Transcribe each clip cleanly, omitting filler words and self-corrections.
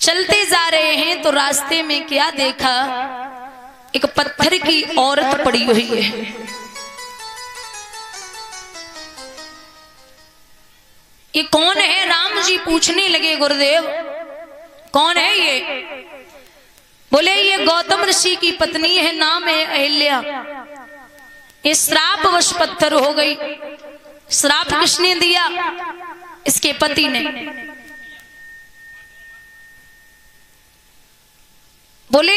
चलते जा रहे हैं तो रास्ते में क्या देखा, एक पत्थर की औरत पड़ी हुई है। ये कौन है? राम जी पूछने लगे, गुरुदेव कौन है ये? बोले ये गौतम ऋषि की पत्नी है, नाम है अहिल्या। ये श्रापवश पत्थर हो गई। श्राप किसने दिया? इसके पति ने। बोले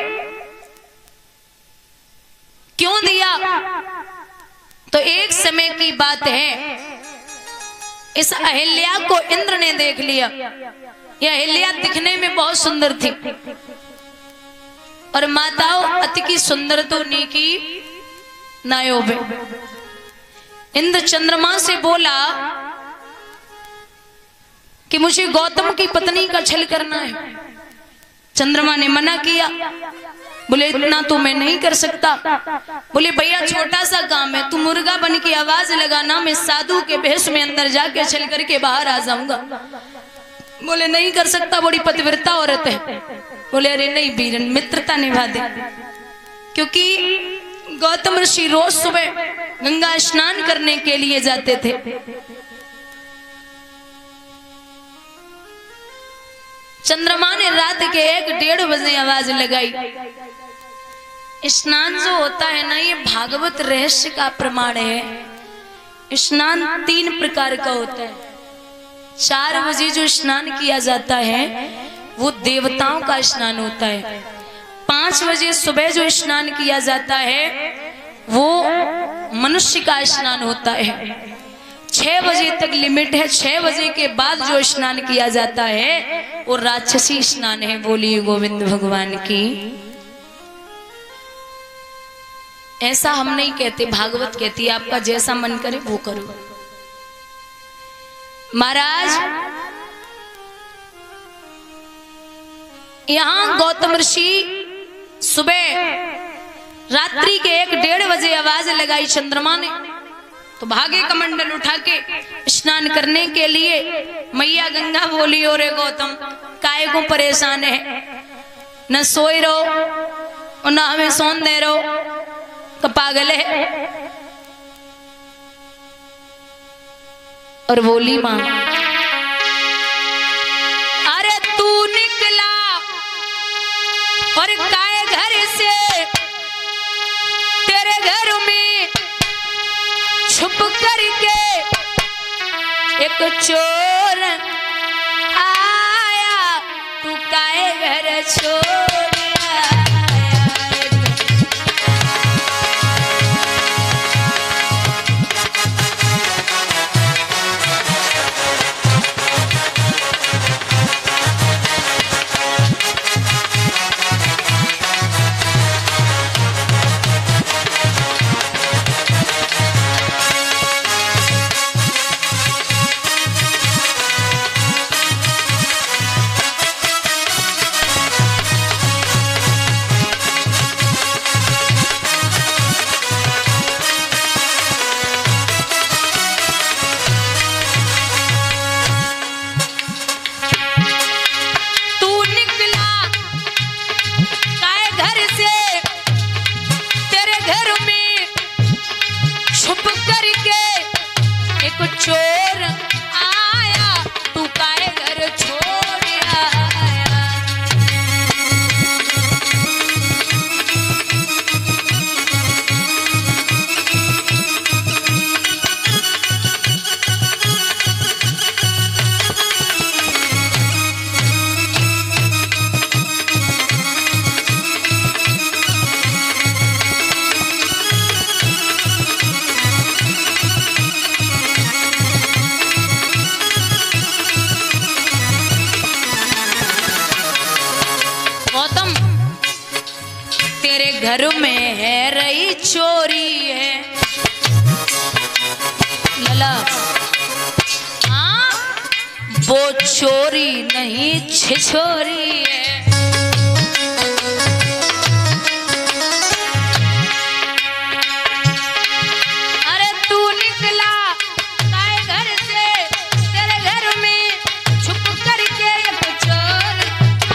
क्यों दिया? तो एक समय की बात है, इस अहिल्या को इंद्र ने देख लिया। यह अहिल्या दिखने में बहुत सुंदर थी और माताओं अति की सुंदर तो नीकी नायोबे। इंद्र चंद्रमा से बोला कि मुझे गौतम की पत्नी का छल करना है। चंद्रमा ने मना किया, बोले इतना तो मैं नहीं कर सकता। बोले भैया छोटा सा काम है, तू मुर्गा बन के आवाज लगाना, मैं साधु के भेष में अंदर जाके छल करके बाहर आ जाऊंगा। बोले नहीं कर सकता, बड़ी पतिव्रता औरत है। बोले अरे नहीं वीरन, मित्रता निभा दे। क्योंकि गौतम ऋषि रोज सुबह गंगा स्नान करने के लिए जाते थे। चंद्रमा ने रात के 1-1:30 बजे आवाज लगाई। स्नान जो होता है ना, ये भागवत रहस्य का प्रमाण है। स्नान 3 प्रकार का होता है। 4 बजे जो स्नान किया जाता है वो देवताओं का स्नान होता है। 5 बजे सुबह जो स्नान किया जाता है वो मनुष्य का स्नान होता है। 6 बजे तक लिमिट है। 6 बजे के बाद जो स्नान किया जाता है वो राक्षसी स्नान है। बोलिए गोविंद भगवान की। ऐसा हम नहीं कहते, भागवत कहती है आपका जैसा मन करे वो करो। महाराज यहां गौतम ऋषि सुबह रात्रि के 1-1:30 बजे आवाज लगाई चंद्रमा ने, तो भागे कमंडल उठा के स्नान करने के लिए। मैया गंगा बोली और गौतम काय को परेशान है, न सोए रहो और न हमें सोन दे रहो, तो पागल है। और बोली मां अरे तू निकला और काय घर से, तेरे घर में छुप करके एक चोर आया, तू काहे घर छोड़ चोर आया, तू काहे घर छोड़ आया। घर में है रही चोरी है लला, हाँ वो चोरी नहीं छिछोरी है। अरे तू निकला काय घर से, तेरे घर में छुप करके एक चोर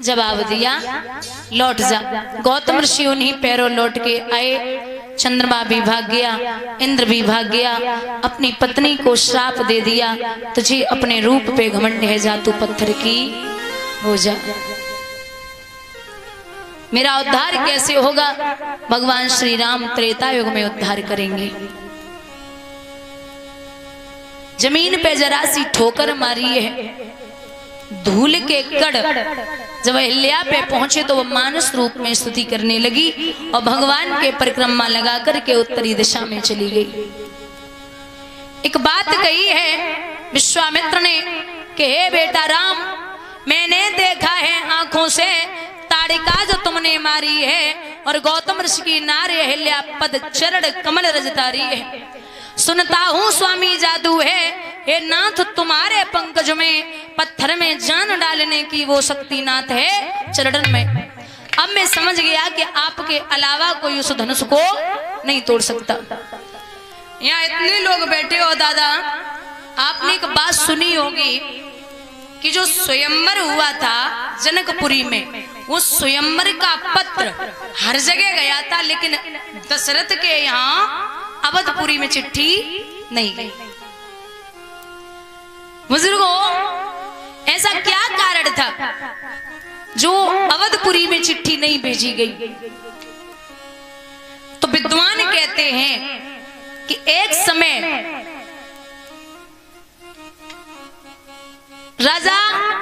जवाब दिया, लौट जा। गौतम ऋषि उन्हीं पैरों लौट के आए। चंद्रमा भी भाग गया, इंद्र भी भाग गया। अपनी पत्नी को श्राप दे दिया, तुझे अपने रूप पे घमंड है, जा तू पत्थर की हो जा। मेरा उद्धार कैसे होगा? भगवान श्री राम त्रेता युग में उद्धार करेंगे। जमीन पे जरा सी ठोकर मारी है, धूल के कण जब अहिल्या पे पहुंचे तो वो मानस रूप में स्तुति करने लगी और भगवान के परिक्रमा लगा करके उत्तरी दिशा में चली गई। एक बात कही है विश्वामित्र ने कि हे बेटा राम, मैंने देखा है आंखों से ताड़िका जो तुमने मारी है और गौतम ऋषि की नारी अहिल्या पद चरण कमल रजतारी है। सुनता हूँ स्वामी जादू है, हे नाथ तुम्हारे पंकज में पत्थर में जान डालने की वो शक्ति नाथ है चरण में। अब मैं समझ गया कि आपके अलावा कोई उस धनुष को नहीं तोड़ सकता। यहाँ इतने लोग बैठे हो दादा, आपने एक बात सुनी होगी कि जो स्वयंवर हुआ था जनकपुरी में, वो स्वयंवर का पत्र हर जगह गया था, लेकिन दशरथ के यहाँ अवधपुरी में चिट्ठी नहीं गई। बुजुर्गों, ऐसा क्या कारण था जो अवधपुरी में चिट्ठी नहीं भेजी गई? तो विद्वान कहते हैं कि एक समय राजा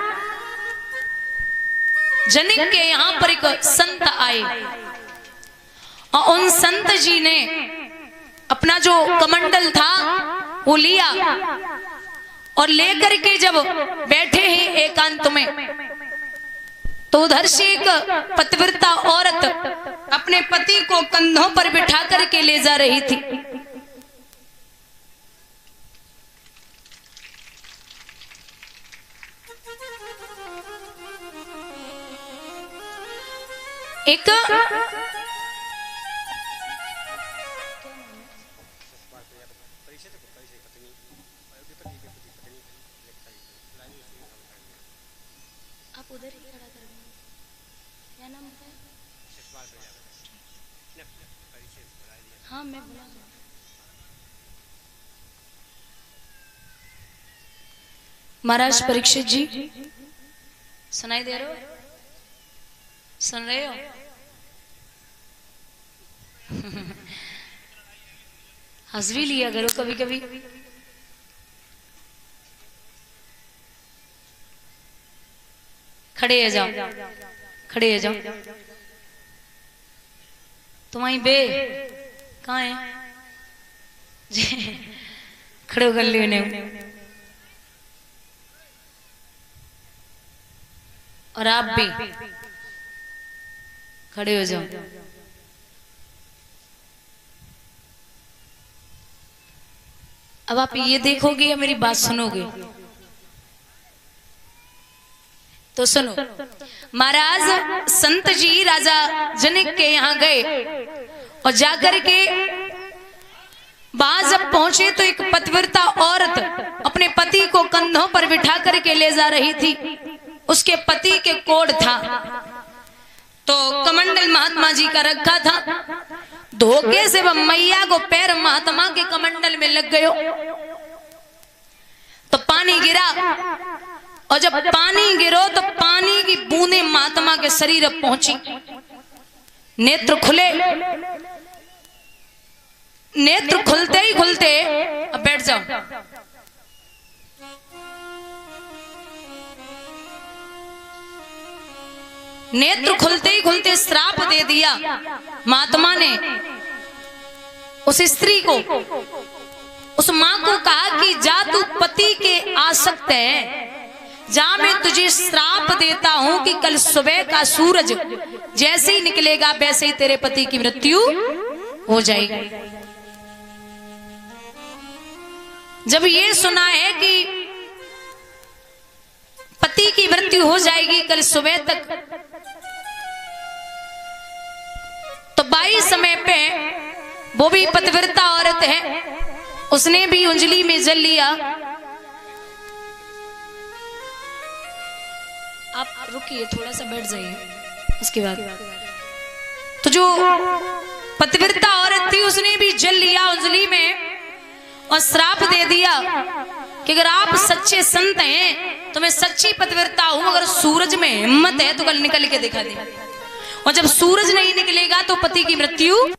जनक के यहां पर एक संत आए और उन संत जी ने अपना जो कमंडल था वो लिया और लेकर के जब बैठे हैं एकांत में, तो उधर से एक पतिव्रता औरत अपने पति को कंधों पर बिठा करके ले जा रही थी। एक आप उधर ही खड़ा कर देंगे, क्या नाम है? हाँ मैं बुला दूँ। महाराज परीक्षित जी, सुनाई दे रहे हो? सुन रहे हो? हंस भी लिया करो कभी कभी। खड़े हो जाओ, खड़े हो जाओ। तुम्हारी बे कहाँ है? खड़े कर लियो ने। और आप भी खड़े हो जाओ। अब आप ये देखोगे या मेरी बात सुनोगे? तो सुनो। महाराज संत जी राजा जनक के यहाँ गए और जाकर के वहां जब पहुंचे तो एक पतिव्रता औरत अपने पति को कंधों पर बिठा करके ले जा रही थी। उसके पति के कोड था, तो कमंडल महात्मा जी का रखा था। धोखे से वह मैया को पैर महात्मा के कमंडल में लग गयो तो पानी गिरा, और जब पानी गिरो तो पानी की बूंदें महात्मा के शरीर पहुंची। नेत्र खुले, नेत्र खुलते ही खुलते, अब बैठ जाओ। नेत्र खुलते ही खुलते श्राप दे दिया महात्मा ने उस स्त्री को। उस मां को कहा कि जा तू पति के आसक्त है, जा मैं तुझे श्राप देता हूं कि कल सुबह का सूरज जैसे ही निकलेगा वैसे ही तेरे पति की मृत्यु हो जाएगी। जब ये सुना है कि पति की मृत्यु हो जाएगी कल सुबह तक, तो बाई समय पे वो भी पतिव्रता औरत है, उसने भी उंजली में जल लिया। आप रुकिए थोड़ा सा बैठ जाइए। उसके बाद तो जो पतिव्रता औरत थी उसने भी जल लिया अंजलि में और श्राप दे दिया कि अगर आप सच्चे संत हैं तो मैं सच्ची पतिव्रता हूं, अगर सूरज में हिम्मत है तो कल निकल के दिखा दे, और जब सूरज नहीं निकलेगा तो पति की मृत्यु